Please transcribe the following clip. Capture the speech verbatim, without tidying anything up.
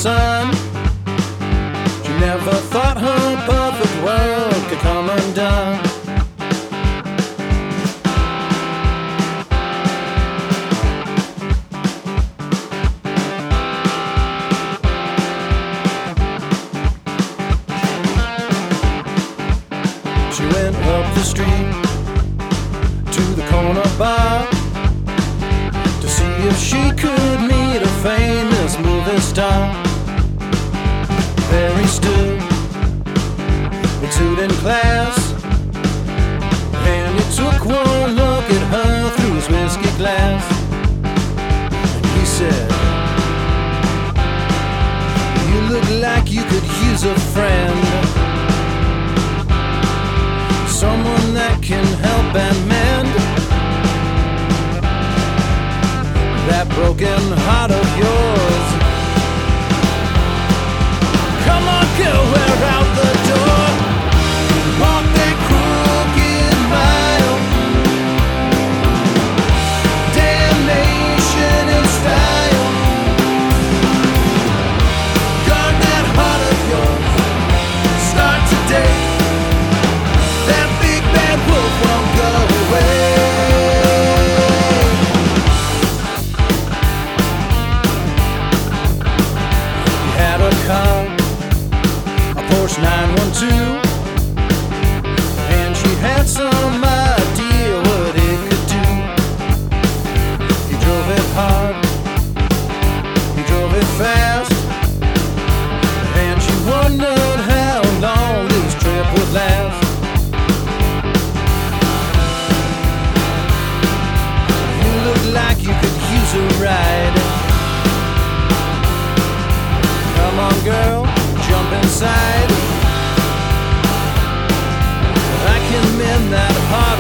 sun. She never thought her perfect world could come undone. She went up the street to the corner bar to see if she could meet a famous movie star. There he stood, in suit and class, and he took one look at her through his whiskey glass. And he said, "You look like you could use a friend, someone that can help and mend that broken heart of yours. Come on, girl, we're out the door. Walk that crooked mile, damnation in style. Guard that heart of yours, start today. That big bad wolf won't go away." Car, a Porsche nine one two, and she had some idea what it could do. He drove it hard, he drove it fast, and she wondered how long this trip would last. You look like you could use a ride. Come on, girl, jump inside. I can mend that heart.